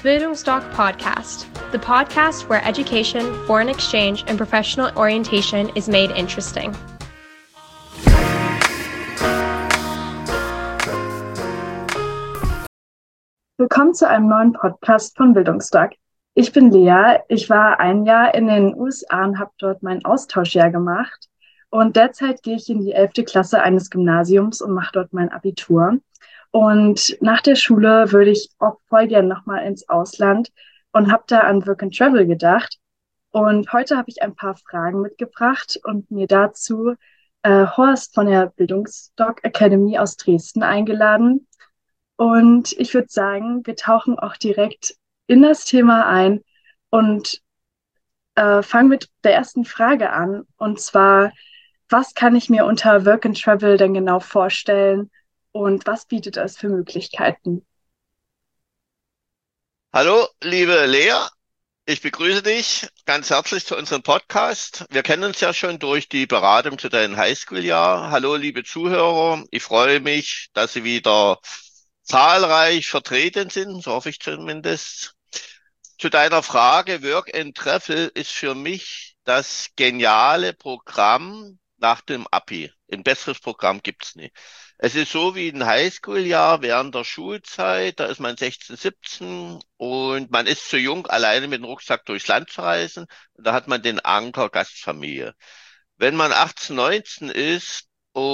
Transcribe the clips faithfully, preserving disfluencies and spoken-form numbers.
Bildungsdoc Podcast, the podcast where education, foreign exchange, and professional orientation is made interesting. Willkommen zu einem neuen Podcast von Bildungsdoc. Ich bin Lea, ich war ein Jahr in den U S A und habe dort mein Austauschjahr gemacht. Und derzeit gehe ich in die elfte Klasse eines Gymnasiums und mache dort mein Abitur. Und nach der Schule würde ich auch voll gerne nochmal ins Ausland und habe da an Work and Travel gedacht. Und heute habe ich ein paar Fragen mitgebracht und mir dazu äh, Horst von der Bildungsdoc Academy aus Dresden eingeladen. Und ich würde sagen, wir tauchen auch direkt in das Thema ein und äh, fangen mit der ersten Frage an. Und zwar, was kann ich mir unter Work and Travel denn genau vorstellen und was bietet es für Möglichkeiten? Hallo, liebe Lea, ich begrüße dich ganz herzlich zu unserem Podcast. Wir kennen uns ja schon durch die Beratung zu deinem Highschool-Jahr. Hallo, liebe Zuhörer, ich freue mich, dass Sie wieder zahlreich vertreten sind, so hoffe ich zumindest. Zu deiner Frage, Work and Travel ist für mich das geniale Programm nach dem Abi. Ein besseres Programm gibt's nicht. Es ist so wie ein Highschool-Jahr während der Schulzeit, da ist man sechzehn, siebzehn und man ist zu jung, alleine mit dem Rucksack durchs Land zu reisen. Und da hat man den Anker Gastfamilie. Wenn man achtzehn, neunzehn ist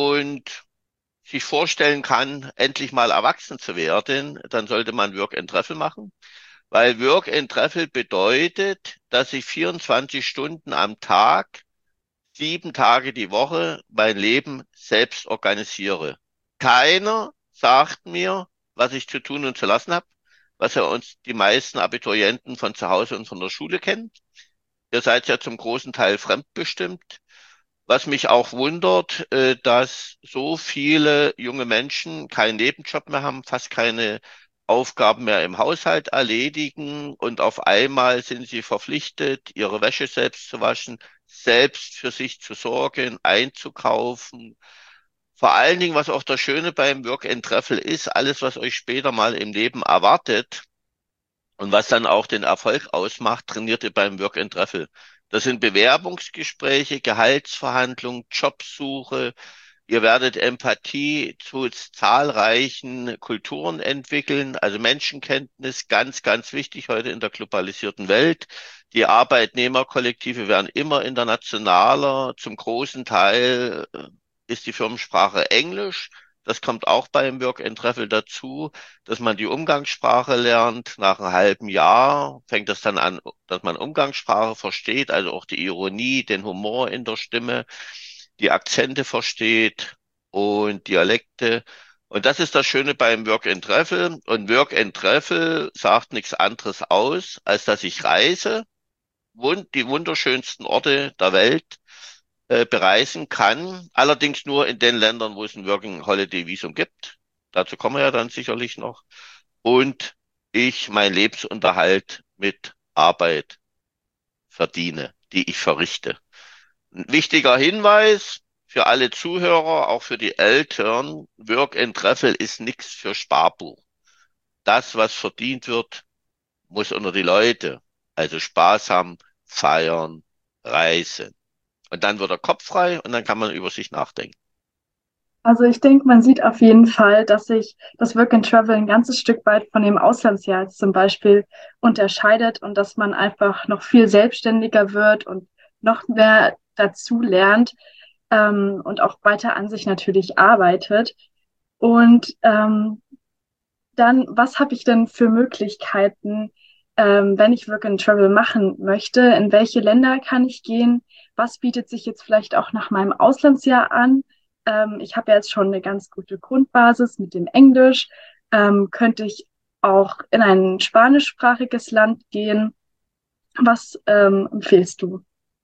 und sich vorstellen kann, endlich mal erwachsen zu werden, dann sollte man Work and Travel machen. Weil Work and Travel bedeutet, dass ich vierundzwanzig Stunden am Tag, sieben Tage die Woche mein Leben selbst organisiere. Keiner sagt mir, was ich zu tun und zu lassen habe, was ja uns die meisten Abiturienten von zu Hause und von der Schule kennen. Ihr seid ja zum großen Teil fremdbestimmt. Was mich auch wundert, äh, dass so viele junge Menschen keinen Nebenjob mehr haben, fast keine Aufgaben mehr im Haushalt erledigen und auf einmal sind sie verpflichtet, ihre Wäsche selbst zu waschen, selbst für sich zu sorgen, einzukaufen. Vor allen Dingen, was auch das Schöne beim Work and Travel ist, alles, was euch später mal im Leben erwartet und was dann auch den Erfolg ausmacht, trainiert ihr beim Work and Travel. Das sind Bewerbungsgespräche, Gehaltsverhandlungen, Jobsuche. Ihr werdet Empathie zu zahlreichen Kulturen entwickeln, also Menschenkenntnis, ganz, ganz wichtig heute in der globalisierten Welt. Die Arbeitnehmerkollektive werden immer internationaler. Zum großen Teil äh, ist die Firmensprache Englisch. Das kommt auch beim Work and Travel dazu, dass man die Umgangssprache lernt. Nach einem halben Jahr fängt das dann an, dass man Umgangssprache versteht, also auch die Ironie, den Humor in der Stimme, die Akzente versteht und Dialekte. Und das ist das Schöne beim Work and Travel. Und Work and Travel sagt nichts anderes aus, als dass ich reise, wund die wunderschönsten Orte der Welt äh, bereisen kann. Allerdings nur in den Ländern, wo es ein Working Holiday Visum gibt. Dazu kommen wir ja dann sicherlich noch. Und ich meinen Lebensunterhalt mit Arbeit verdiene, die ich verrichte. Ein wichtiger Hinweis für alle Zuhörer, auch für die Eltern, Work and Travel ist nichts für Sparbuch. Das, was verdient wird, muss unter die Leute. Also Spaß haben, feiern, reisen. Und dann wird der Kopf frei und dann kann man über sich nachdenken. Also ich denke, man sieht auf jeden Fall, dass sich das Work and Travel ein ganzes Stück weit von dem Auslandsjahr jetzt zum Beispiel unterscheidet und dass man einfach noch viel selbstständiger wird und noch mehr dazu lernt ähm, und auch weiter an sich natürlich arbeitet. Und ähm, dann, was habe ich denn für Möglichkeiten, ähm, wenn ich Work and Travel machen möchte? In welche Länder kann ich gehen? Was bietet sich jetzt vielleicht auch nach meinem Auslandsjahr an? Ähm, ich habe ja jetzt schon eine ganz gute Grundbasis mit dem Englisch. Ähm, könnte ich auch in ein spanischsprachiges Land gehen? Was ähm, empfiehlst du?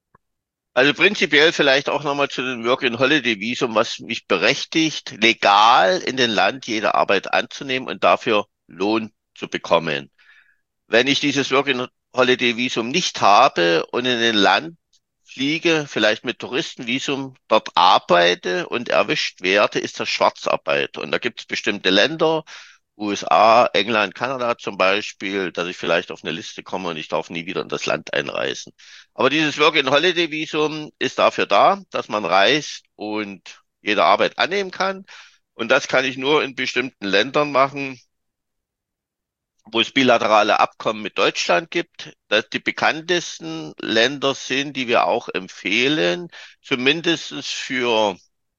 Also prinzipiell vielleicht auch nochmal zu den Work and Holiday Visum, was mich berechtigt, legal in den Land jede Arbeit anzunehmen und dafür Lohn zu bekommen. Wenn ich dieses Work and Holiday Visum nicht habe und in ein Land fliege, vielleicht mit Touristenvisum, dort arbeite und erwischt werde, ist das Schwarzarbeit. Und da gibt es bestimmte Länder, U S A, England, Kanada zum Beispiel, dass ich vielleicht auf eine Liste komme und ich darf nie wieder in das Land einreisen. Aber dieses Work-and-Holiday-Visum ist dafür da, dass man reist und jede Arbeit annehmen kann. Und das kann ich nur in bestimmten Ländern machen, wo es bilaterale Abkommen mit Deutschland gibt. Dass die bekanntesten Länder sind, die wir auch empfehlen, zumindest für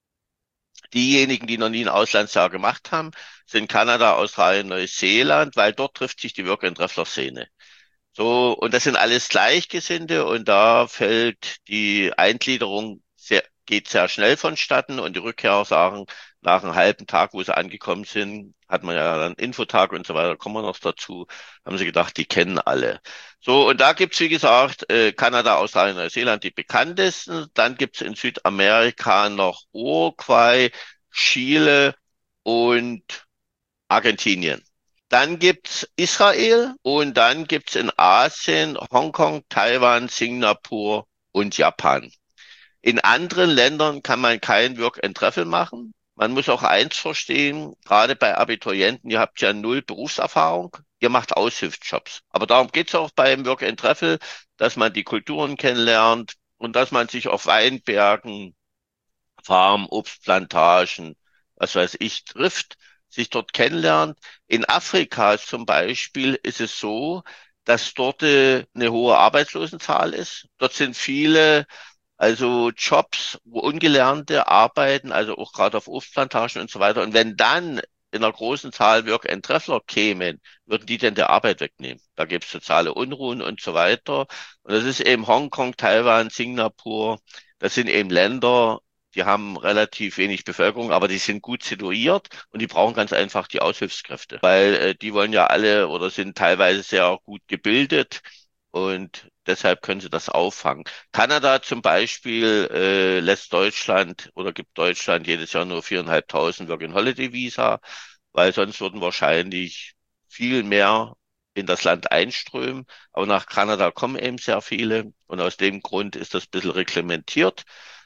diejenigen, die noch nie ein Auslandsjahr gemacht haben, sind Kanada, Australien, Neuseeland, weil dort trifft sich die Work-and-Traveler-Szene. So, und das sind alles Gleichgesinnte und da fällt die Eingliederung sehr, geht sehr schnell vonstatten und die Rückkehrer sagen, nach einem halben Tag, wo sie angekommen sind, hat man ja dann Infotag und so weiter, kommen wir noch dazu, haben sie gedacht, die kennen alle. So, und da gibt's, wie gesagt, äh, Kanada, Australien, Neuseeland, die bekanntesten. Dann gibt's in Südamerika noch Uruguay, Chile und Argentinien. Dann gibt's Israel und dann gibt's in Asien Hongkong, Taiwan, Singapur und Japan. In anderen Ländern kann man kein Work and Travel machen. Man muss auch eins verstehen, gerade bei Abiturienten, ihr habt ja null Berufserfahrung, ihr macht Aushilfsjobs. Aber darum geht's auch beim Work and Travel, dass man die Kulturen kennenlernt und dass man sich auf Weinbergen, Farm, Obstplantagen, was weiß ich, trifft, sich dort kennenlernt. In Afrika zum Beispiel ist es so, dass dort äh, eine hohe Arbeitslosenzahl ist. Dort sind viele, also Jobs, wo Ungelernte arbeiten, also auch gerade auf Obstplantagen und so weiter. Und wenn dann in einer großen Zahl Work-and-Traveler kämen, würden die denn die Arbeit wegnehmen? Da gibt es soziale Unruhen und so weiter. Und das ist eben Hongkong, Taiwan, Singapur. Das sind eben Länder, die haben relativ wenig Bevölkerung, aber die sind gut situiert und die brauchen ganz einfach die Aushilfskräfte, weil äh, die wollen ja alle oder sind teilweise sehr gut gebildet und deshalb können sie das auffangen. Kanada zum Beispiel äh, lässt Deutschland oder gibt Deutschland jedes Jahr nur viertausendfünfhundert Work-and-Holiday-Visa, weil sonst würden wahrscheinlich viel mehr in das Land einströmen. Aber nach Kanada kommen eben sehr viele und aus dem Grund ist das ein bisschen reglementiert.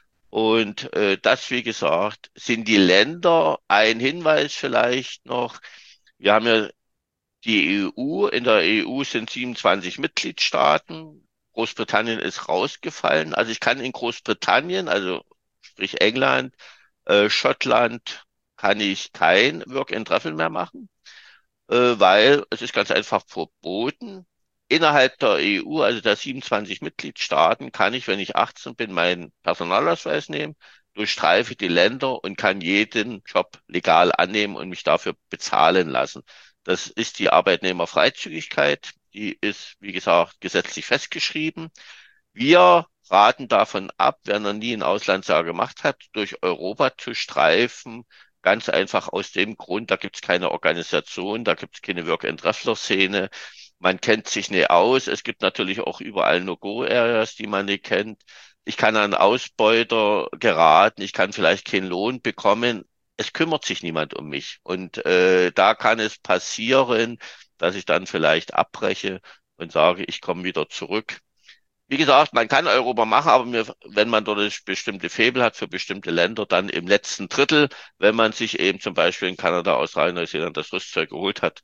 Und äh, das, wie gesagt, sind die Länder. Ein Hinweis vielleicht noch. Wir haben ja die E U. In der E U sind siebenundzwanzig Mitgliedstaaten. Großbritannien ist rausgefallen. Also ich kann in Großbritannien, also sprich England, äh, Schottland, kann ich kein Work and Travel mehr machen, äh, weil es ist ganz einfach verboten. Innerhalb der E U, also der siebenundzwanzig Mitgliedstaaten, kann ich, wenn ich achtzehn bin, meinen Personalausweis nehmen, durchstreife die Länder und kann jeden Job legal annehmen und mich dafür bezahlen lassen. Das ist die Arbeitnehmerfreizügigkeit. Die ist, wie gesagt, gesetzlich festgeschrieben. Wir raten davon ab, wer noch nie ein Auslandsjahr gemacht hat, durch Europa zu streifen. Ganz einfach aus dem Grund, da gibt es keine Organisation, da gibt es keine Work-and-Traveler-Szene. Man kennt sich nicht aus. Es gibt natürlich auch überall No-Go-Areas, die man nicht kennt. Ich kann an Ausbeuter geraten, ich kann vielleicht keinen Lohn bekommen. Es kümmert sich niemand um mich. Und äh, da kann es passieren, dass ich dann vielleicht abbreche und sage, ich komme wieder zurück. Wie gesagt, man kann Europa machen, aber mir, wenn man dort eine bestimmte Faible hat für bestimmte Länder, dann im letzten Drittel, wenn man sich eben zum Beispiel in Kanada, Australien, Neuseeland das Rüstzeug geholt hat,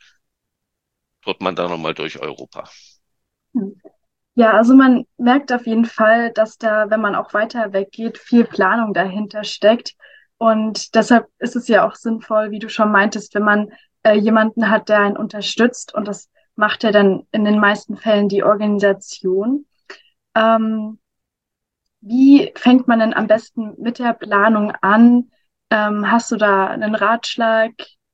wird man dann nochmal durch Europa. Hm. Ja, also man merkt auf jeden Fall, dass da, wenn man auch weiter weggeht, viel Planung dahinter steckt. Und deshalb ist es ja auch sinnvoll, wie du schon meintest, wenn man äh, jemanden hat, der einen unterstützt. Und das macht ja dann in den meisten Fällen die Organisation. Ähm, Wie fängt man denn am besten mit der Planung an? Ähm, hast du da einen Ratschlag?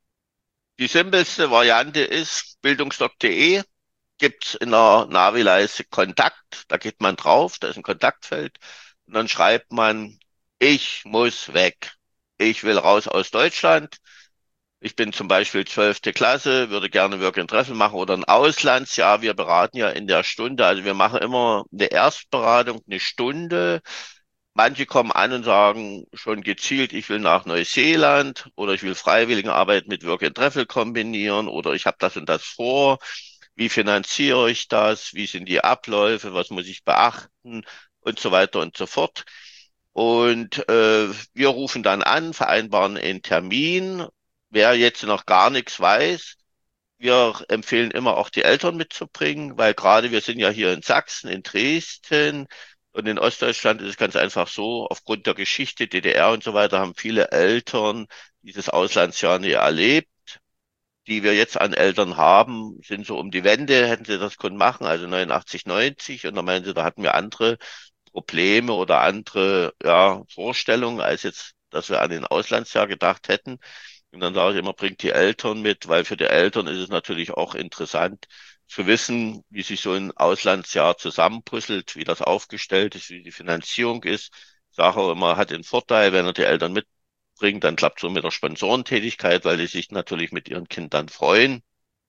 Die simpelste Variante ist bildungsdoc punkt de, gibt's in der Navi-Leiste Kontakt, da geht man drauf, da ist ein Kontaktfeld und dann schreibt man, ich muss weg. Ich will raus aus Deutschland. Ich bin zum Beispiel zwölfte Klasse, würde gerne Work and Travel machen oder ein Auslandsjahr. Wir beraten ja in der Stunde. Also wir machen immer eine Erstberatung, eine Stunde. Manche kommen an und sagen schon gezielt, ich will nach Neuseeland oder ich will Freiwilligenarbeit mit Work and Travel kombinieren oder ich habe das und das vor. Wie finanziere ich das? Wie sind die Abläufe? Was muss ich beachten? Und so weiter und so fort. Und äh, wir rufen dann an, vereinbaren einen Termin. Wer jetzt noch gar nichts weiß, wir empfehlen immer auch die Eltern mitzubringen, weil gerade wir sind ja hier in Sachsen, in Dresden und in Ostdeutschland ist es ganz einfach so, aufgrund der Geschichte, D D R und so weiter, haben viele Eltern dieses Auslandsjahr nie erlebt. Die wir jetzt an Eltern haben, sind so um die Wende, hätten sie das können machen, also neunundachtzig, neunzig. Und da meinen sie, da hatten wir andere Probleme oder andere, ja, Vorstellungen, als jetzt, dass wir an den Auslandsjahr gedacht hätten. Und dann sage ich immer, bringt die Eltern mit, weil für die Eltern ist es natürlich auch interessant zu wissen, wie sich so ein Auslandsjahr zusammenpuzzelt, wie das aufgestellt ist, wie die Finanzierung ist. Ich sage auch immer, hat den Vorteil, wenn er die Eltern mitbringt, dann klappt so mit der Sponsorentätigkeit, weil die sich natürlich mit ihren Kindern freuen.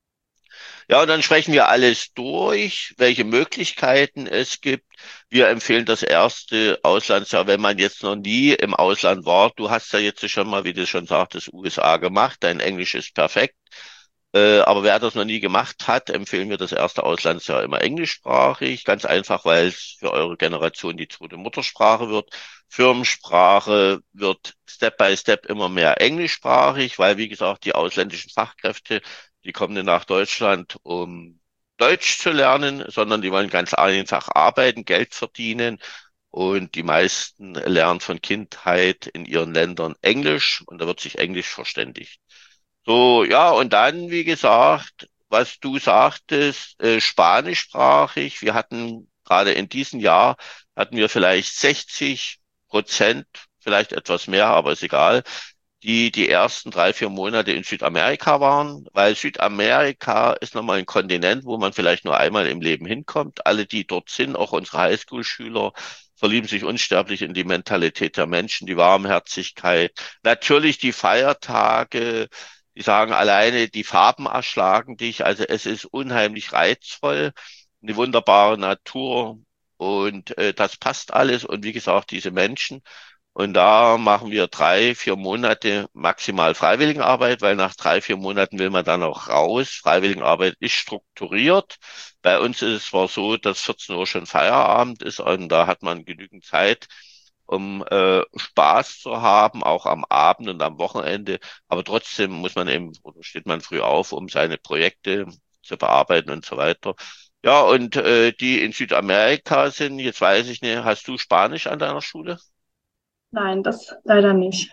Ja, und dann sprechen wir alles durch, welche Möglichkeiten es gibt. Wir empfehlen das erste Auslandsjahr, wenn man jetzt noch nie im Ausland war. Du hast ja jetzt schon mal, wie du schon sagtest, U S A gemacht. Dein Englisch ist perfekt. Äh, aber wer das noch nie gemacht hat, empfehlen wir das erste Auslandsjahr immer englischsprachig. Ganz einfach, weil es für eure Generation die zweite Muttersprache wird. Firmensprache wird Step by Step immer mehr englischsprachig, weil, wie gesagt, die ausländischen Fachkräfte, die kommen nicht nach Deutschland, um Deutsch zu lernen, sondern die wollen ganz einfach arbeiten, Geld verdienen. Und die meisten lernen von Kindheit in ihren Ländern Englisch und da wird sich Englisch verständigt. So, ja, und dann, wie gesagt, was du sagtest, äh, spanischsprachig. Wir hatten gerade in diesem Jahr, hatten wir vielleicht sechzig Prozent, vielleicht etwas mehr, aber ist egal, die die ersten drei, vier Monate in Südamerika waren, weil Südamerika ist nochmal ein Kontinent, wo man vielleicht nur einmal im Leben hinkommt. Alle, die dort sind, auch unsere Highschool-Schüler, verlieben sich unsterblich in die Mentalität der Menschen, die Warmherzigkeit. Natürlich die Feiertage, die sagen alleine, die Farben erschlagen dich. Also es ist unheimlich reizvoll, eine wunderbare Natur und äh, das passt alles. Und wie gesagt, diese Menschen. Und da machen wir drei, vier Monate maximal Freiwilligenarbeit, weil nach drei, vier Monaten will man dann auch raus. Freiwilligenarbeit ist strukturiert. Bei uns ist es zwar so, dass vierzehn Uhr schon Feierabend ist und da hat man genügend Zeit, um äh, Spaß zu haben, auch am Abend und am Wochenende. Aber trotzdem muss man eben, oder steht man früh auf, um seine Projekte zu bearbeiten und so weiter. Ja, und äh, die in Südamerika sind, jetzt weiß ich nicht, hast du Spanisch an deiner Schule? Nein, das leider nicht.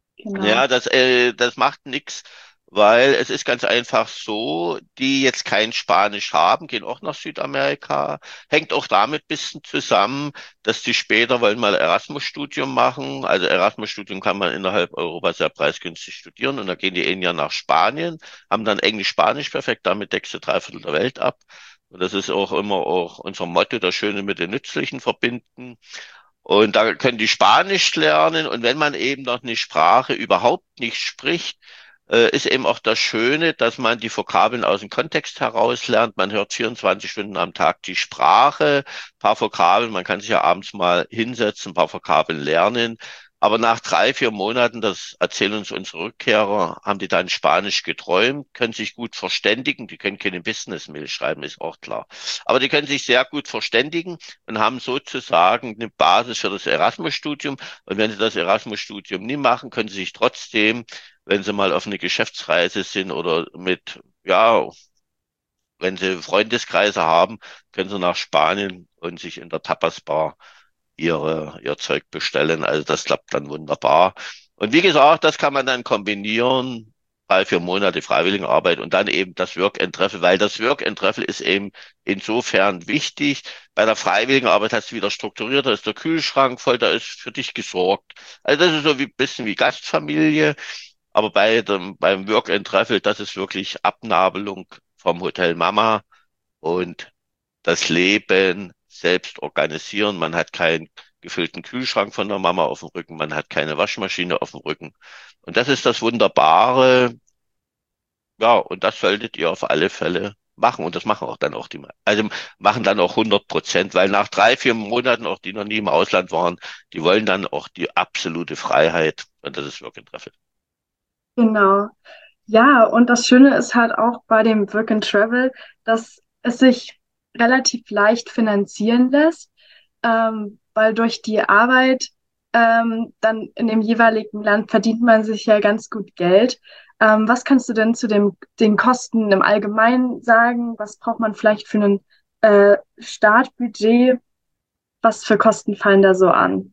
Ja, Genau. das, äh, das macht nix, weil es ist ganz einfach so, die jetzt kein Spanisch haben, gehen auch nach Südamerika. Hängt auch damit bisschen zusammen, dass die später wollen mal Erasmus-Studium machen. Also Erasmus-Studium kann man innerhalb Europas sehr preisgünstig studieren und dann gehen die ein Jahr nach Spanien, haben dann Englisch-Spanisch perfekt, damit deckst du drei Viertel der Welt ab. Und das ist auch immer auch unser Motto, das Schöne mit dem Nützlichen verbinden. Und da können die Spanisch lernen. Und wenn man eben noch eine Sprache überhaupt nicht spricht, äh, ist eben auch das Schöne, dass man die Vokabeln aus dem Kontext heraus lernt. Man hört vierundzwanzig Stunden am Tag die Sprache, ein paar Vokabeln. Man kann sich ja abends mal hinsetzen, ein paar Vokabeln lernen. Aber nach drei, vier Monaten, das erzählen uns unsere Rückkehrer, haben die dann Spanisch geträumt, können sich gut verständigen. Die können keine Business-Mail schreiben, ist auch klar. Aber die können sich sehr gut verständigen und haben sozusagen eine Basis für das Erasmus-Studium. Und wenn sie das Erasmus-Studium nie machen, können sie sich trotzdem, wenn sie mal auf eine Geschäftsreise sind oder mit, ja, wenn sie Freundeskreise haben, können sie nach Spanien und sich in der Tapas-Bar ihre, ihr Zeug bestellen. Also das klappt dann wunderbar. Und wie gesagt, das kann man dann kombinieren, drei, vier Monate Freiwilligenarbeit und dann eben das Work and Travel, weil das Work and Travel ist eben insofern wichtig. Bei der Freiwilligenarbeit hast du wieder strukturiert, da ist der Kühlschrank voll, da ist für dich gesorgt. Also das ist so wie bisschen wie Gastfamilie, aber bei dem, beim Work and Travel, das ist wirklich Abnabelung vom Hotel Mama und das Leben selbst organisieren. Man hat keinen gefüllten Kühlschrank von der Mama auf dem Rücken, man hat keine Waschmaschine auf dem Rücken. Und das ist das Wunderbare. Ja, und das solltet ihr auf alle Fälle machen. Und das machen auch dann auch die, also machen dann auch hundert Prozent, weil nach drei, vier Monaten, auch die noch nie im Ausland waren, die wollen dann auch die absolute Freiheit. Und das ist wirklich ein Treffer. Genau. Ja, und das Schöne ist halt auch bei dem Work and Travel, dass es sich relativ leicht finanzieren lässt, ähm, weil durch die Arbeit ähm, dann in dem jeweiligen Land verdient man sich ja ganz gut Geld. Ähm, was kannst du denn zu dem, den Kosten im Allgemeinen sagen? Was braucht man vielleicht für ein äh, Startbudget? Was für Kosten fallen da so an?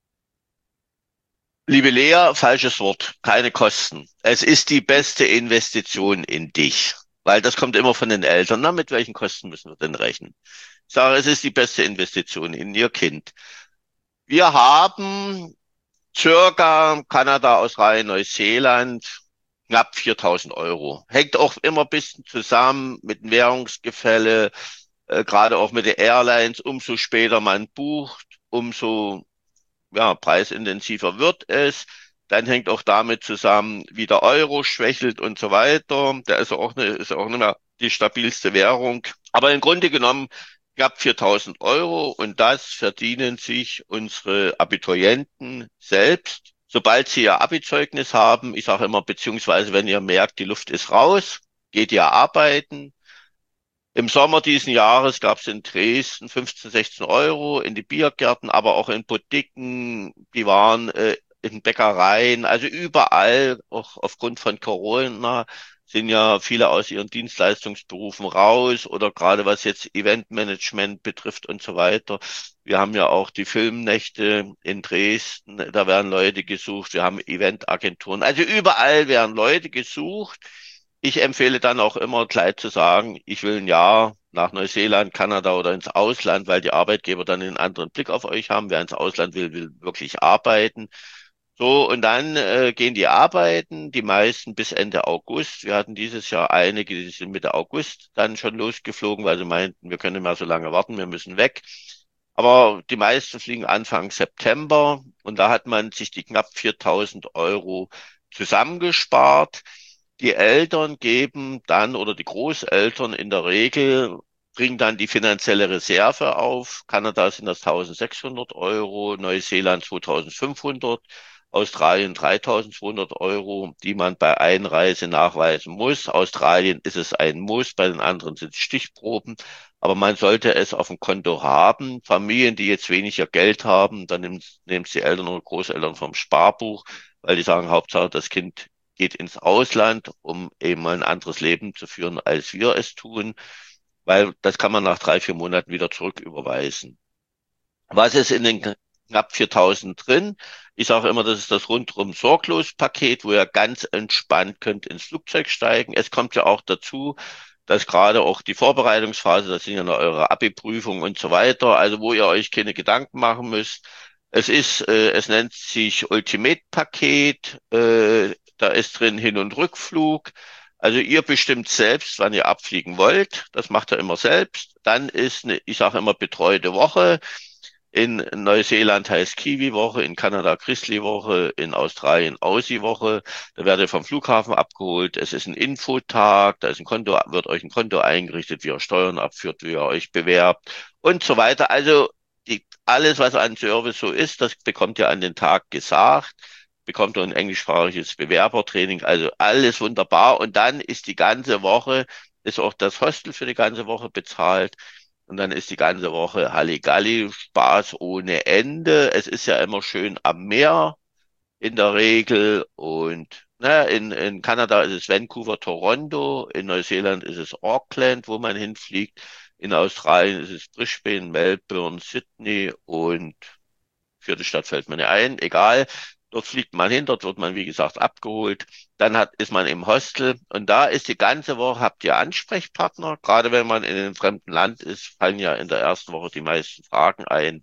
Liebe Lea, falsches Wort, keine Kosten. Es ist die beste Investition in dich, weil das kommt immer von den Eltern. Na, mit welchen Kosten müssen wir denn rechnen? Ich sage, es ist die beste Investition in ihr Kind. Wir haben circa Kanada, Australien, Neuseeland, knapp viertausend Euro. Hängt auch immer ein bisschen zusammen mit dem Währungsgefälle, äh, gerade auch mit den Airlines. Umso später man bucht, umso ja, preisintensiver wird es. Dann hängt auch damit zusammen, wie der Euro schwächelt und so weiter. Der ist auch, eine, ist auch nicht mehr die stabilste Währung. Aber im Grunde genommen knapp viertausend Euro und das verdienen sich unsere Abiturienten selbst. Sobald sie ihr Abi-Zeugnis haben, ich sage immer, beziehungsweise wenn ihr merkt, die Luft ist raus, geht ihr arbeiten. Im Sommer diesen Jahres gab es in Dresden fünfzehn, sechzehn Euro in die Biergärten, aber auch in Boutiquen, die waren äh, in Bäckereien, also überall, auch aufgrund von Corona, sind ja viele aus ihren Dienstleistungsberufen raus oder gerade was jetzt Eventmanagement betrifft und so weiter. Wir haben ja auch die Filmnächte in Dresden, da werden Leute gesucht, wir haben Eventagenturen, also überall werden Leute gesucht. Ich empfehle dann auch immer gleich zu sagen, ich will ein Jahr nach Neuseeland, Kanada oder ins Ausland, weil die Arbeitgeber dann einen anderen Blick auf euch haben. Wer ins Ausland will, will wirklich arbeiten. So, und dann äh, gehen die arbeiten, die meisten bis Ende August. Wir hatten dieses Jahr einige, die sind Mitte August dann schon losgeflogen, weil sie meinten, wir können nicht mehr so lange warten, wir müssen weg. Aber die meisten fliegen Anfang September und da hat man sich die knapp viertausend Euro zusammengespart. Die Eltern geben dann oder die Großeltern in der Regel bringen dann die finanzielle Reserve auf. Kanada sind das eintausendsechshundert Euro, Neuseeland zweitausendfünfhundert, Australien dreitausendzweihundert Euro, die man bei Einreise nachweisen muss. Australien ist es ein Muss, bei den anderen sind es Stichproben. Aber man sollte es auf dem Konto haben. Familien, die jetzt weniger Geld haben, dann nehmen nehmen es die Eltern oder Großeltern vom Sparbuch, weil die sagen, Hauptsache das Kind geht ins Ausland, um eben mal ein anderes Leben zu führen, als wir es tun, weil das kann man nach drei, vier Monaten wieder zurücküberweisen. Was ist in den knapp viertausend drin? Ich sage immer, das ist das rundrum sorglos Paket, wo ihr ganz entspannt könnt ins Flugzeug steigen. Es kommt ja auch dazu, dass gerade auch die Vorbereitungsphase, das sind ja noch eure Abi-Prüfungen und so weiter, also wo ihr euch keine Gedanken machen müsst. Es ist, äh, es nennt sich Ultimate-Paket, äh, da ist drin Hin- und Rückflug. Also ihr bestimmt selbst, wann ihr abfliegen wollt. Das macht ihr immer selbst. Dann ist eine, ich sage immer, betreute Woche. In Neuseeland heißt Kiwi-Woche, in Kanada Grizzly-Woche, in Australien Aussie-Woche. Da werdet ihr vom Flughafen abgeholt. Es ist ein Infotag, da ist ein Konto, wird euch ein Konto eingerichtet, wie ihr Steuern abführt, wie ihr euch bewerbt und so weiter. Also die, alles, was an Service so ist, das bekommt ihr an den Tag gesagt. Bekommt ihr ein englischsprachiges Bewerbertraining. Also alles wunderbar. Und dann ist die ganze Woche, ist auch das Hostel für die ganze Woche bezahlt. Und dann ist die ganze Woche Halligalli, Spaß ohne Ende. Es ist ja immer schön am Meer in der Regel. Und ne, in, in Kanada ist es Vancouver, Toronto. In Neuseeland ist es Auckland, wo man hinfliegt. In Australien ist es Brisbane, Melbourne, Sydney und vierte Stadt fällt mir nicht ein. Egal. Dort fliegt man hin, dort wird man, wie gesagt, abgeholt. Dann hat, ist man im Hostel und da ist die ganze Woche, habt ihr Ansprechpartner. Gerade wenn man in einem fremden Land ist, fallen ja in der ersten Woche die meisten Fragen ein.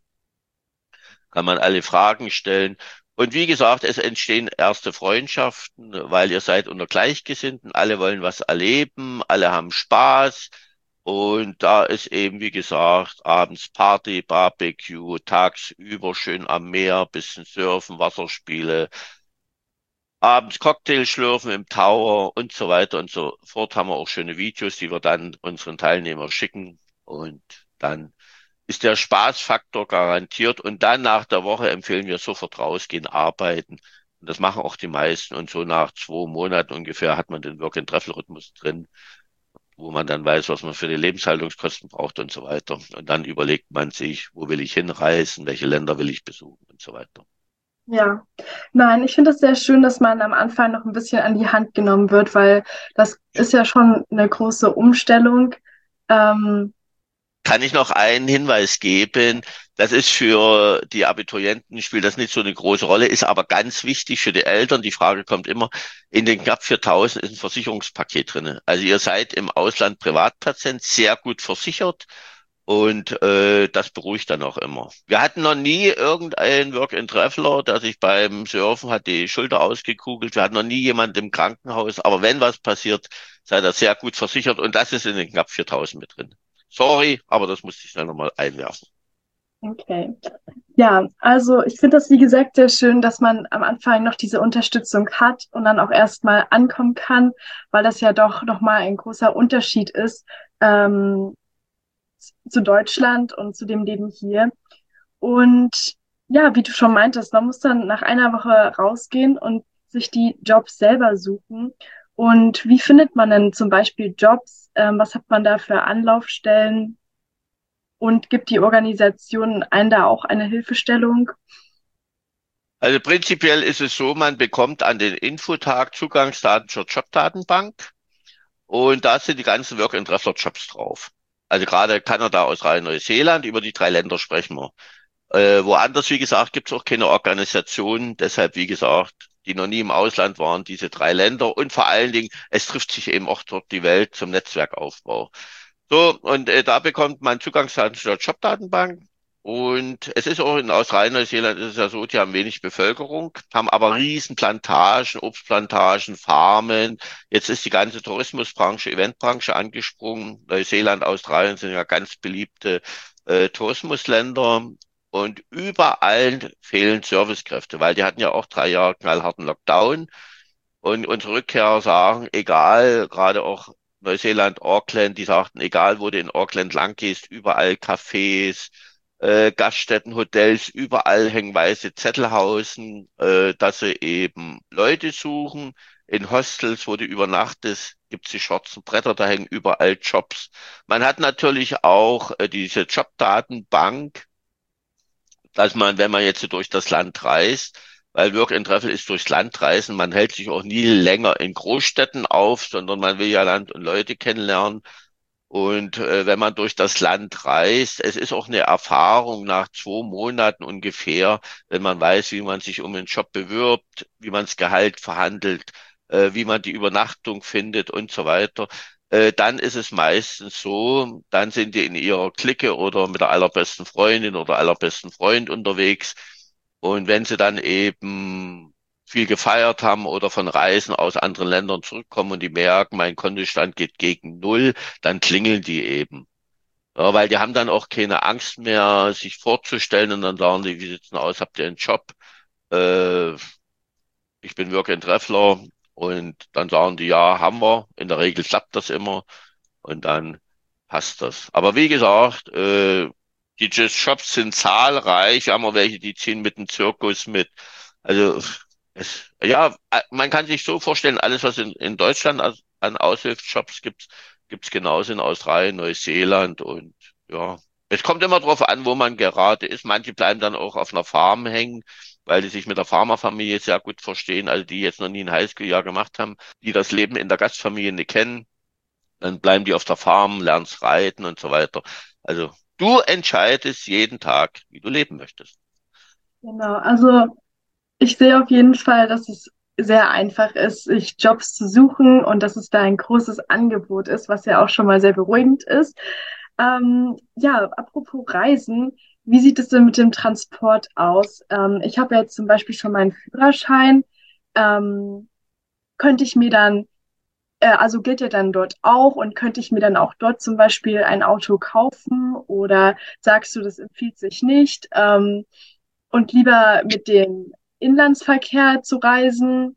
Kann man alle Fragen stellen. Und wie gesagt, es entstehen erste Freundschaften, weil ihr seid unter Gleichgesinnten. Alle wollen was erleben, alle haben Spaß. Und da ist eben, wie gesagt, abends Party, Barbecue, tagsüber schön am Meer, bisschen Surfen, Wasserspiele, abends Cocktail schlürfen im Tower und so weiter und so fort. Haben wir auch schöne Videos, die wir dann unseren Teilnehmern schicken. Und dann ist der Spaßfaktor garantiert. Und dann nach der Woche empfehlen wir sofort rausgehen, arbeiten. Und das machen auch die meisten. Und so nach zwei Monaten ungefähr hat man den Work-and-Travel-Rhythmus drin, wo man dann weiß, was man für die Lebenshaltungskosten braucht und so weiter. Und dann überlegt man sich, wo will ich hinreisen, welche Länder will ich besuchen und so weiter. Ja, nein, ich finde es sehr schön, dass man am Anfang noch ein bisschen an die Hand genommen wird, weil das ist ja schon eine große Umstellung. Ähm, Kann ich noch einen Hinweis geben? Das ist für die Abiturienten, spielt das nicht so eine große Rolle, ist aber ganz wichtig für die Eltern. Die Frage kommt immer, in den knapp viertausend ist ein Versicherungspaket drin. Also ihr seid im Ausland Privatpatient sehr gut versichert und äh, das beruhigt dann auch immer. Wir hatten noch nie irgendeinen Work-and-Traveler, der sich beim Surfen hat die Schulter ausgekugelt. Wir hatten noch nie jemanden im Krankenhaus. Aber wenn was passiert, seid ihr sehr gut versichert und das ist in den knapp viertausend mit drin. Sorry, aber das musste ich schnell nochmal einwerfen. okay. Ja, also ich finde das, wie gesagt, sehr schön, dass man am Anfang noch diese Unterstützung hat und dann auch erstmal ankommen kann, weil das ja doch nochmal ein großer Unterschied ist ähm, zu Deutschland und zu dem Leben hier. Und ja, wie du schon meintest, man muss dann nach einer Woche rausgehen und sich die Jobs selber suchen. Und wie findet man denn zum Beispiel Jobs? Ähm, was hat man da für Anlaufstellen? Und gibt die Organisation einen da auch eine Hilfestellung? Also prinzipiell ist es so, man bekommt an den Infotag Zugangsdaten zur Jobdatenbank und da sind die ganzen Work-and-Traveler-Jobs drauf. Also gerade Kanada, Australien, Neuseeland, über die drei Länder sprechen wir. Äh, woanders, wie gesagt, gibt es auch keine Organisation. Deshalb, wie gesagt, die noch nie im Ausland waren, diese drei Länder. Und vor allen Dingen, es trifft sich eben auch dort die Welt zum Netzwerkaufbau. So, und äh, da bekommt man Zugangsdaten zu der Jobdatenbank. Und es ist auch in Australien, Neuseeland ist es ja so, die haben wenig Bevölkerung, haben aber riesen Plantagen, Obstplantagen, Farmen. Jetzt ist die ganze Tourismusbranche, Eventbranche angesprungen. Neuseeland, Australien sind ja ganz beliebte äh, Tourismusländer. Und überall fehlen Servicekräfte, weil die hatten ja auch drei Jahre knallharten Lockdown. Und unsere Rückkehrer sagen, egal, gerade auch Neuseeland, Auckland, die sagten, egal wo du in Auckland lang gehst, überall Cafés, äh, Gaststätten, Hotels, überall hängen weiße Zettelhausen, äh, dass sie eben Leute suchen. In Hostels, wo du übernachtest, gibt's die schwarzen Bretter, da hängen überall Jobs. Man hat natürlich auch äh, diese Jobdatenbank, dass man, wenn man jetzt so durch das Land reist, weil Work and Travel ist durchs Land reisen, man hält sich auch nie länger in Großstädten auf, sondern man will ja Land und Leute kennenlernen. Und äh, wenn man durch das Land reist, es ist auch eine Erfahrung nach zwei Monaten ungefähr, wenn man weiß, wie man sich um einen Job bewirbt, wie man das Gehalt verhandelt, äh, wie man die Übernachtung findet und so weiter. Äh, dann ist es meistens so, dann sind die in ihrer Clique oder mit der allerbesten Freundin oder allerbesten Freund unterwegs. Und wenn sie dann eben viel gefeiert haben oder von Reisen aus anderen Ländern zurückkommen und die merken, mein Kontostand geht gegen Null, dann klingeln die eben. Ja, weil die haben dann auch keine Angst mehr, sich vorzustellen und dann sagen die, wie sieht's denn aus, habt ihr einen Job? Äh, ich bin Work and Traveler und dann sagen die, ja, haben wir. In der Regel klappt das immer und dann passt das. Aber wie gesagt, äh, die Jobs sind zahlreich. Wir haben auch welche, die ziehen mit dem Zirkus mit. Also es, ja, äh, man kann sich so vorstellen, alles, was in, in Deutschland als, an Aushilfsjobs gibt, gibt's genauso in Australien, Neuseeland und ja. Es kommt immer darauf an, wo man gerade ist. Manche bleiben dann auch auf einer Farm hängen, weil die sich mit der Farmerfamilie sehr gut verstehen, also die jetzt noch nie ein Highschool-Jahr gemacht haben, die das Leben in der Gastfamilie nicht kennen. Dann bleiben die auf der Farm, lernst reiten und so weiter. Also du entscheidest jeden Tag, wie du leben möchtest. Genau, also ich sehe auf jeden Fall, dass es sehr einfach ist, sich Jobs zu suchen und dass es da ein großes Angebot ist, was ja auch schon mal sehr beruhigend ist. Ähm, ja, apropos Reisen, wie sieht es denn mit dem Transport aus? Ähm, ich habe ja jetzt zum Beispiel schon meinen Führerschein. Ähm, könnte ich mir dann, äh, also gilt er dann dort auch und könnte ich mir dann auch dort zum Beispiel ein Auto kaufen oder sagst du, das empfiehlt sich nicht? Ähm, und lieber mit dem Inlandsverkehr zu reisen.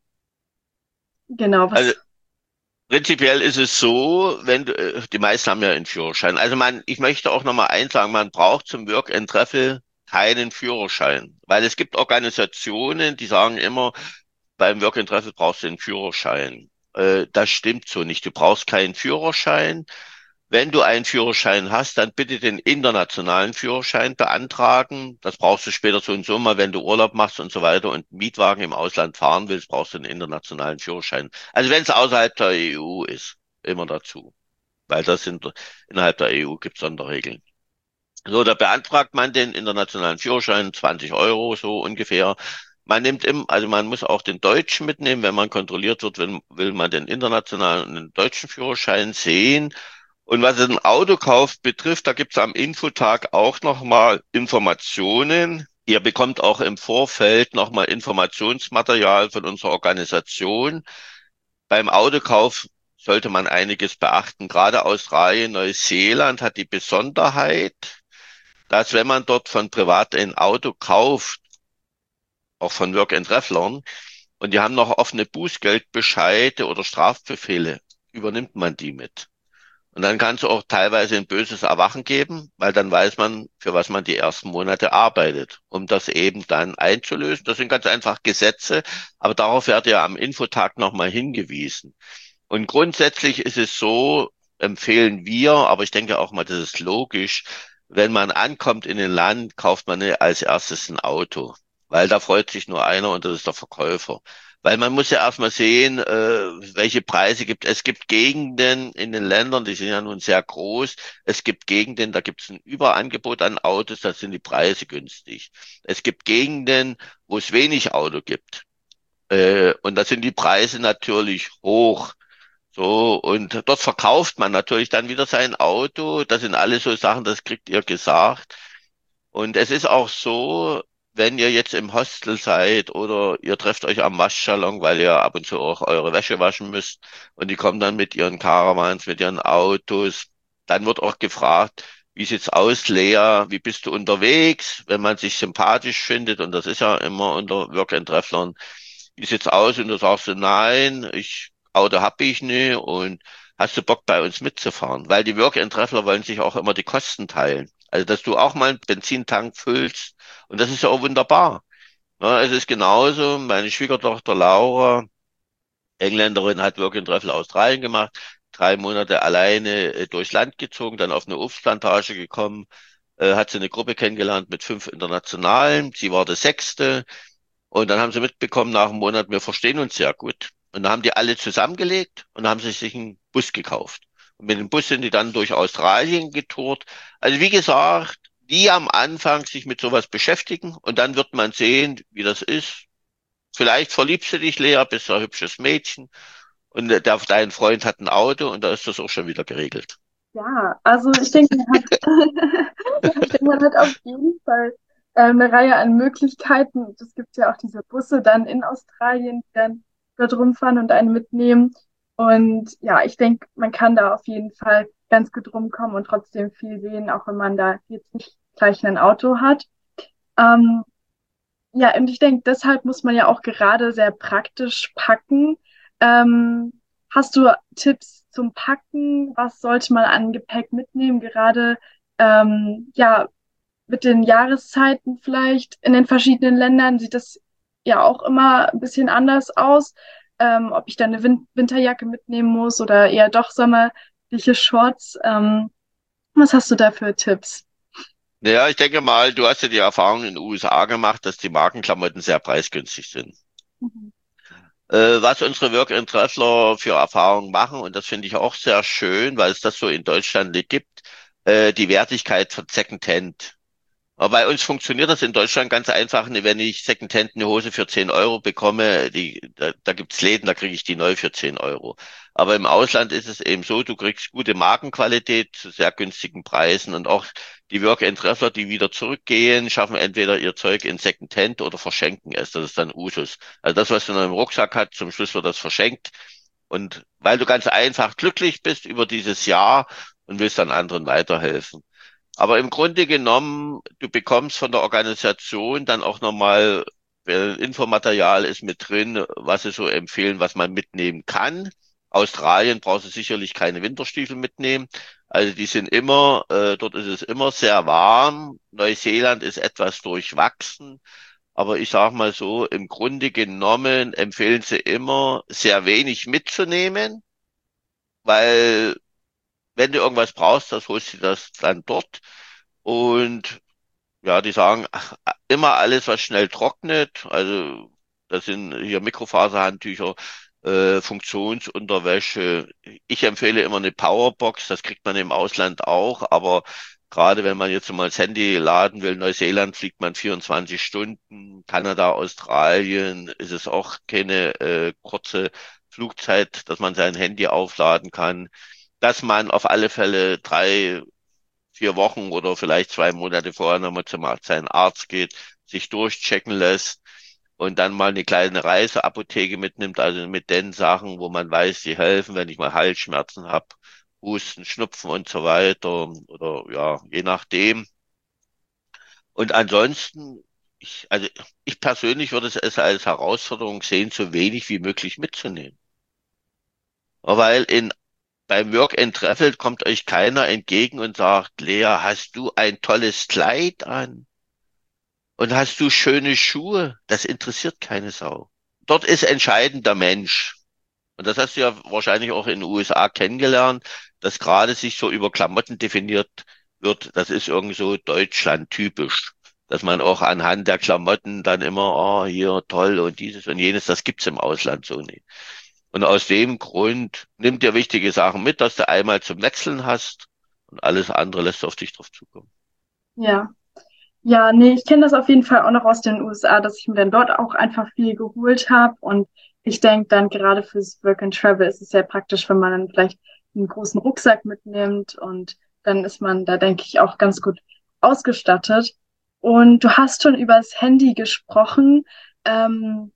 Genau, Also was, prinzipiell ist es so, wenn du, äh, die meisten haben ja einen Führerschein. Also man, ich möchte auch nochmal eins sagen, man braucht zum Work and Travel keinen Führerschein, weil es gibt Organisationen, die sagen immer, beim Work and Travel brauchst du einen Führerschein. Äh, das stimmt so nicht. Du brauchst keinen Führerschein. Wenn du einen Führerschein hast, dann bitte den internationalen Führerschein beantragen. Das brauchst du später so und so mal, wenn du Urlaub machst und so weiter und einen Mietwagen im Ausland fahren willst, brauchst du einen internationalen Führerschein. Also wenn es außerhalb der E U ist, immer dazu, weil das sind innerhalb der E U gibt es Sonderregeln. So, da beantragt man den internationalen Führerschein, zwanzig Euro so ungefähr. Man nimmt im, also man muss auch den deutschen mitnehmen, wenn man kontrolliert wird, will, will man den internationalen und den deutschen Führerschein sehen. Und was den Autokauf betrifft, da gibt's am Infotag auch nochmal Informationen. Ihr bekommt auch im Vorfeld nochmal Informationsmaterial von unserer Organisation. Beim Autokauf sollte man einiges beachten. Gerade Australien, Neuseeland hat die Besonderheit, dass wenn man dort von privat ein Auto kauft, auch von Work-and-Travelern, und die haben noch offene Bußgeldbescheide oder Strafbefehle, übernimmt man die mit. Und dann kann es auch teilweise ein böses Erwachen geben, weil dann weiß man, für was man die ersten Monate arbeitet, um das eben dann einzulösen. Das sind ganz einfach Gesetze, aber darauf wird ja am Infotag nochmal hingewiesen. Und grundsätzlich ist es so, empfehlen wir, aber ich denke auch mal, das ist logisch, wenn man ankommt in ein Land, kauft man als erstes ein Auto, weil da freut sich nur einer und das ist der Verkäufer. Weil man muss ja erstmal sehen, äh, welche Preise gibt es. Es gibt Gegenden in den Ländern, die sind ja nun sehr groß. Es gibt Gegenden, da gibt es ein Überangebot an Autos, da sind die Preise günstig. Es gibt Gegenden, wo es wenig Auto gibt. Äh, und da sind die Preise natürlich hoch. So, und dort verkauft man natürlich dann wieder sein Auto. Das sind alles so Sachen, das kriegt ihr gesagt. Und es ist auch so, wenn ihr jetzt im Hostel seid oder ihr trefft euch am Waschsalon, weil ihr ab und zu auch eure Wäsche waschen müsst und die kommen dann mit ihren Caravans, mit ihren Autos, dann wird auch gefragt, wie sieht's aus, Lea, wie bist du unterwegs, wenn man sich sympathisch findet und das ist ja immer unter Work-and-Travelern, wie sieht's aus? Und du sagst so, nein, ich, Auto hab ich nicht und hast du Bock bei uns mitzufahren? Weil die Work-and-Traveler wollen sich auch immer die Kosten teilen. Also, dass du auch mal einen Benzintank füllst. Und das ist ja auch wunderbar. Ja, es ist genauso. Meine Schwiegertochter Laura, Engländerin, hat Work-and-Travel Australien gemacht. Drei Monate alleine äh, durchs Land gezogen, dann auf eine Obstplantage gekommen, äh, hat sie eine Gruppe kennengelernt mit fünf Internationalen. Sie war das sechste. Und dann haben sie mitbekommen nach einem Monat, wir verstehen uns sehr gut. Und dann haben die alle zusammengelegt und haben sich sich einen Bus gekauft. Und mit dem Bus sind die dann durch Australien getourt. Also wie gesagt, die am Anfang sich mit sowas beschäftigen und dann wird man sehen, wie das ist. Vielleicht verliebst du dich, Lea, bist ein hübsches Mädchen und der, dein Freund hat ein Auto und da ist das auch schon wieder geregelt. Ja, also ich denke, man hat, ich denke, man hat auf jeden Fall äh, eine Reihe an Möglichkeiten. Es gibt ja auch diese Busse dann in Australien, die dann dort rumfahren und einen mitnehmen. Und ja, ich denke, man kann da auf jeden Fall ganz gut rumkommen und trotzdem viel sehen, auch wenn man da jetzt nicht gleich ein Auto hat. Ähm, ja, und ich denke, deshalb muss man ja auch gerade sehr praktisch packen. Ähm, hast du Tipps zum Packen? Was sollte man an Gepäck mitnehmen? Gerade ähm, ja mit den Jahreszeiten vielleicht in den verschiedenen Ländern sieht das ja auch immer ein bisschen anders aus. Ähm, ob ich da eine Win Winterjacke mitnehmen muss oder eher doch sommerliche Shorts. Ähm, was hast du da für Tipps? Naja, ich denke mal, du hast ja die Erfahrung in den U S A gemacht, dass die Markenklamotten sehr preisgünstig sind. Mhm. Äh, was unsere Work-and-Traveler für Erfahrungen machen, und das finde ich auch sehr schön, weil es das so in Deutschland nicht gibt, äh, die Wertigkeit von Secondhand. Aber bei uns funktioniert das in Deutschland ganz einfach, ne, wenn ich Secondhand eine Hose für zehn Euro bekomme, die, da, da gibt's Läden, da kriege ich die neu für zehn Euro. Aber im Ausland ist es eben so, du kriegst gute Markenqualität zu sehr günstigen Preisen und auch die Work-and-Traveler, die wieder zurückgehen, schaffen entweder ihr Zeug in Secondhand oder verschenken es. Das ist dann Usus. Also das, was du noch im Rucksack hast, zum Schluss wird das verschenkt. Und weil du ganz einfach glücklich bist über dieses Jahr und willst dann anderen weiterhelfen. Aber im Grunde genommen, du bekommst von der Organisation dann auch nochmal, äh, Infomaterial ist mit drin, was sie so empfehlen, was man mitnehmen kann. Australien brauchst du sicherlich keine Winterstiefel mitnehmen. Also die sind immer, äh, dort ist es immer sehr warm. Neuseeland ist etwas durchwachsen. Aber ich sage mal so, im Grunde genommen empfehlen sie immer, sehr wenig mitzunehmen, weil wenn du irgendwas brauchst, das holst du das dann dort. Und ja, die sagen ach, immer alles, was schnell trocknet. Also das sind hier Mikrofaserhandtücher, äh, Funktionsunterwäsche. Ich empfehle immer eine Powerbox, das kriegt man im Ausland auch, aber gerade wenn man jetzt mal das Handy laden will, Neuseeland fliegt man vierundzwanzig Stunden, Kanada, Australien ist es auch keine äh, kurze Flugzeit, dass man sein Handy aufladen kann, dass man auf alle Fälle drei vier Wochen oder vielleicht zwei Monate vorher nochmal zum Arzt, seinen Arzt geht, sich durchchecken lässt und dann mal eine kleine Reiseapotheke mitnimmt, also mit den Sachen, wo man weiß, die helfen, wenn ich mal Halsschmerzen habe, Husten, Schnupfen und so weiter oder ja, je nachdem. Und ansonsten, ich, also ich persönlich würde es als Herausforderung sehen, so wenig wie möglich mitzunehmen. Weil in beim Work and Travel kommt euch keiner entgegen und sagt, Lea, hast du ein tolles Kleid an? Und hast du schöne Schuhe? Das interessiert keine Sau. Dort ist entscheidend der Mensch. Und das hast du ja wahrscheinlich auch in den U S A kennengelernt, dass gerade sich so über Klamotten definiert wird. Das ist irgend so Deutschland typisch. Dass man auch anhand der Klamotten dann immer, oh, hier toll und dieses und jenes, das gibt's im Ausland so nicht. Und aus dem Grund nimm dir wichtige Sachen mit, dass du einmal zum Wechseln hast und alles andere lässt auf dich drauf zukommen. Ja. Ja, nee, ich kenne das auf jeden Fall auch noch aus den U S A, dass ich mir dann dort auch einfach viel geholt habe. Und ich denke dann gerade fürs Work and Travel ist es sehr praktisch, wenn man dann vielleicht einen großen Rucksack mitnimmt und dann ist man da, denke ich, auch ganz gut ausgestattet. Und du hast schon über das Handy gesprochen. Ähm,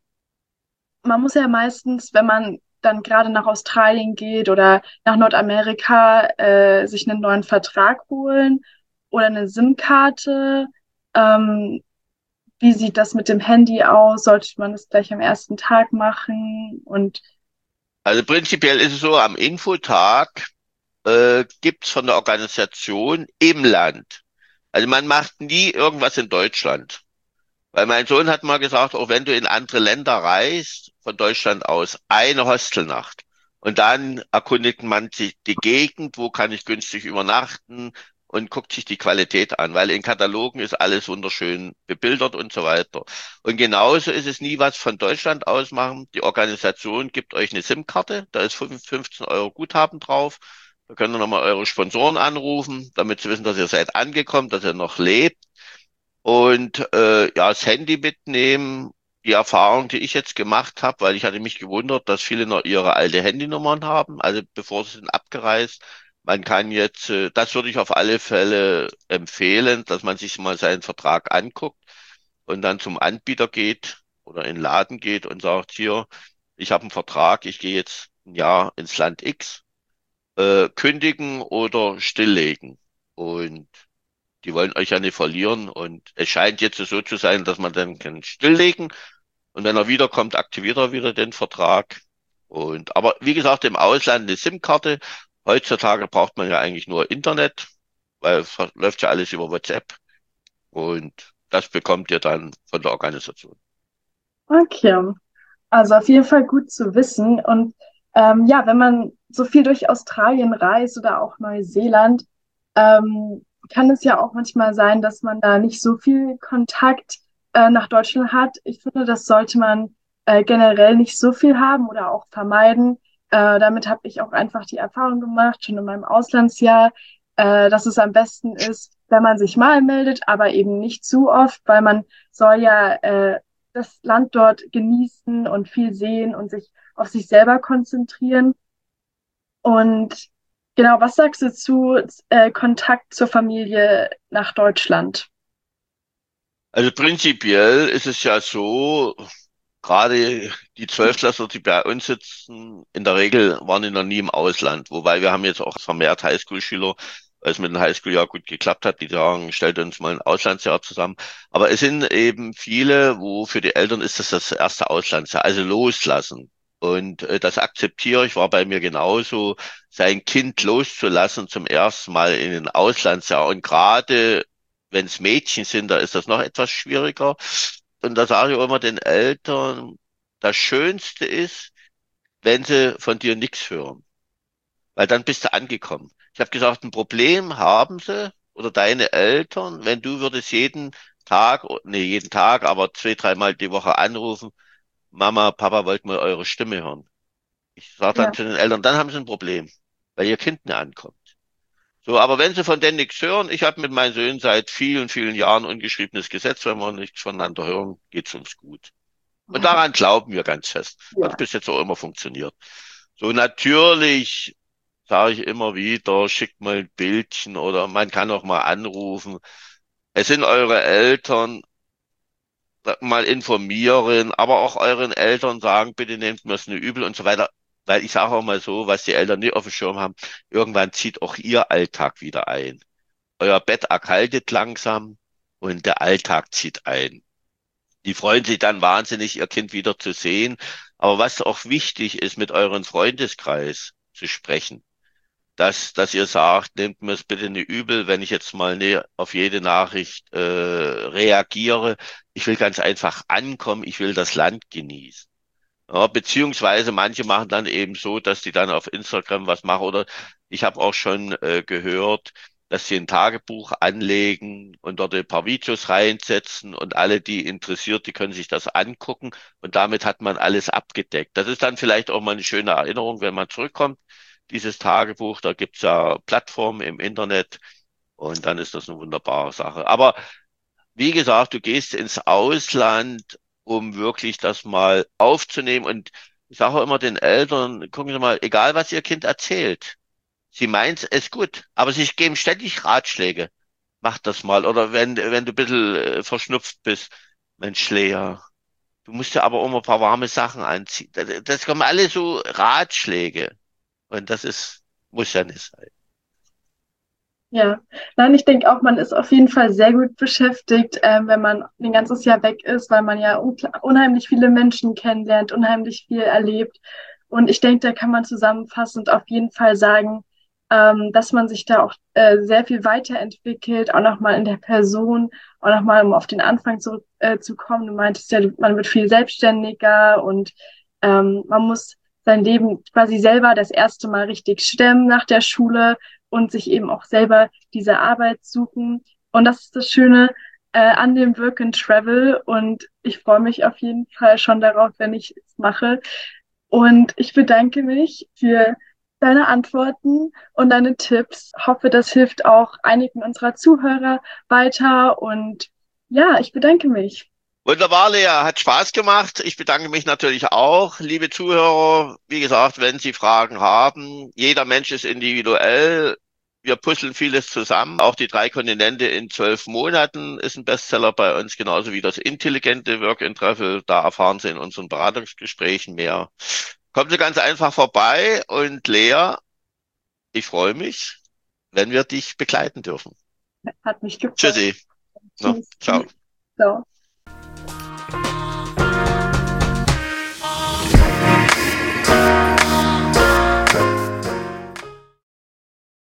Man muss ja meistens, wenn man dann gerade nach Australien geht oder nach Nordamerika, äh, sich einen neuen Vertrag holen oder eine SIM-Karte. Ähm, Wie sieht das mit dem Handy aus? Sollte man das gleich am ersten Tag machen? Und Also prinzipiell ist es so, am Infotag äh, gibt's von der Organisation im Land. Also man macht nie irgendwas in Deutschland. Weil mein Sohn hat mal gesagt, auch wenn du in andere Länder reist, von Deutschland aus, eine Hostelnacht. Und dann erkundigt man sich die Gegend, wo kann ich günstig übernachten und guckt sich die Qualität an, weil in Katalogen ist alles wunderschön bebildert und so weiter. Und genauso ist es nie was von Deutschland aus machen. Die Organisation gibt euch eine SIM-Karte, da ist fünfzehn Euro Guthaben drauf. Da könnt ihr nochmal eure Sponsoren anrufen, damit sie wissen, dass ihr seid angekommen, dass ihr noch lebt. Und äh, ja, das Handy mitnehmen, die Erfahrung, die ich jetzt gemacht habe, weil ich hatte mich gewundert, dass viele noch ihre alte Handynummern haben, also bevor sie sind abgereist. Man kann jetzt, äh, das würde ich auf alle Fälle empfehlen, dass man sich mal seinen Vertrag anguckt und dann zum Anbieter geht oder in den Laden geht und sagt, hier, ich habe einen Vertrag, ich gehe jetzt ein Jahr ins Land X, äh, kündigen oder stilllegen. Und die wollen euch ja nicht verlieren und es scheint jetzt so zu sein, dass man dann kann stilllegen und wenn er wiederkommt, aktiviert er wieder den Vertrag. Und aber wie gesagt, im Ausland eine SIM-Karte. Heutzutage braucht man ja eigentlich nur Internet, weil es läuft ja alles über WhatsApp und das bekommt ihr dann von der Organisation. okay, also auf jeden Fall gut zu wissen. Und ähm, ja, wenn man so viel durch Australien reist oder auch Neuseeland, ähm, kann es ja auch manchmal sein, dass man da nicht so viel Kontakt äh, nach Deutschland hat. Ich finde, das sollte man äh, generell nicht so viel haben oder auch vermeiden. Äh, damit habe ich auch einfach die Erfahrung gemacht, schon in meinem Auslandsjahr, äh, dass es am besten ist, wenn man sich mal meldet, aber eben nicht zu oft, weil man soll ja äh, das Land dort genießen und viel sehen und sich auf sich selber konzentrieren. Und genau, was sagst du zu äh, Kontakt zur Familie nach Deutschland? Also prinzipiell ist es ja so, gerade die Zwölftklässler, die bei uns sitzen, in der Regel waren die noch nie im Ausland. Wobei wir haben jetzt auch vermehrt Highschool-Schüler, weil es mit dem Highschool-Jahr gut geklappt hat, die sagen, stellt uns mal ein Auslandsjahr zusammen. Aber es sind eben viele, wo für die Eltern ist das das erste Auslandsjahr, also loslassen. Und äh, das akzeptiere ich, war bei mir genauso, sein Kind loszulassen zum ersten Mal in ein Auslandsjahr. Und gerade wenn es Mädchen sind, da ist das noch etwas schwieriger. Und da sage ich auch immer den Eltern, das Schönste ist, wenn sie von dir nichts hören, weil dann bist du angekommen. Ich habe gesagt, ein Problem haben sie oder deine Eltern, wenn du würdest jeden Tag, nee, jeden Tag, aber zwei, dreimal die Woche anrufen, Mama, Papa, wollt mal eure Stimme hören. Ich sage dann Ja, zu den Eltern, dann haben sie ein Problem, weil ihr Kind nicht ankommt. So, aber wenn sie von denen nichts hören, ich habe mit meinen Söhnen seit vielen, vielen Jahren ungeschriebenes Gesetz, wenn wir nichts voneinander hören, geht's uns gut. Und daran glauben wir ganz fest. Hat ja, bis jetzt auch immer funktioniert. So, natürlich sage ich immer wieder, schickt mal ein Bildchen oder man kann auch mal anrufen. Es sind eure Eltern, mal informieren, aber auch euren Eltern sagen, bitte nehmt mir es nicht übel und so weiter. Weil ich sage auch mal so, was die Eltern nicht auf dem Schirm haben, irgendwann zieht auch ihr Alltag wieder ein. Euer Bett erkaltet langsam und der Alltag zieht ein. Die freuen sich dann wahnsinnig, ihr Kind wieder zu sehen. Aber was auch wichtig ist, mit euren Freundeskreis zu sprechen, dass, dass ihr sagt, nehmt mir es bitte nicht übel, wenn ich jetzt mal ne, auf jede Nachricht äh, reagiere. Ich will ganz einfach ankommen, ich will das Land genießen. Ja, beziehungsweise manche machen dann eben so, dass die dann auf Instagram was machen oder ich habe auch schon äh, gehört, dass sie ein Tagebuch anlegen und dort ein paar Videos reinsetzen und alle, die interessiert, die können sich das angucken und damit hat man alles abgedeckt. Das ist dann vielleicht auch mal eine schöne Erinnerung, wenn man zurückkommt, dieses Tagebuch. Da gibt's ja Plattformen im Internet und dann ist das eine wunderbare Sache. Aber wie gesagt, du gehst ins Ausland, um wirklich das mal aufzunehmen. Und ich sage auch immer den Eltern, gucken Sie mal, egal was Ihr Kind erzählt, sie meint es gut, aber sie geben ständig Ratschläge. Mach das mal. Oder wenn, wenn du ein bisschen äh, verschnupft bist, Mensch, Lea, du musst ja aber auch mal ein paar warme Sachen anziehen. Das, das kommen alle so Ratschläge. Und das ist, muss ja nicht sein. ja. Nein, ich denke auch, man ist auf jeden Fall sehr gut beschäftigt, ähm, wenn man ein ganzes Jahr weg ist, weil man ja unkla- unheimlich viele Menschen kennenlernt, unheimlich viel erlebt. Und ich denke, da kann man zusammenfassend auf jeden Fall sagen, ähm, dass man sich da auch äh, sehr viel weiterentwickelt, auch nochmal in der Person, auch nochmal, um auf den Anfang zurück äh, zu kommen. Du meintest ja, man wird viel selbstständiger und ähm, man muss sein Leben quasi selber das erste Mal richtig stemmen nach der Schule und sich eben auch selber diese Arbeit suchen. Und das ist das Schöne äh, an dem Work and Travel. Und ich freue mich auf jeden Fall schon darauf, wenn ich es mache. Und ich bedanke mich für deine Antworten und deine Tipps. Hoffe, das hilft auch einigen unserer Zuhörer weiter. Und ja, ich bedanke mich. Wunderbar, Lea, hat Spaß gemacht. Ich bedanke mich natürlich auch. Liebe Zuhörer, wie gesagt, wenn Sie Fragen haben, jeder Mensch ist individuell. Wir puzzeln vieles zusammen. Auch die drei Kontinente in zwölf Monaten ist ein Bestseller bei uns, genauso wie das intelligente Work and Travel. Da erfahren Sie in unseren Beratungsgesprächen mehr. Kommen Sie ganz einfach vorbei und Lea, ich freue mich, wenn wir dich begleiten dürfen. Hat mich gefreut. Tschüssi. No, Tschüss. ciao. Ciao.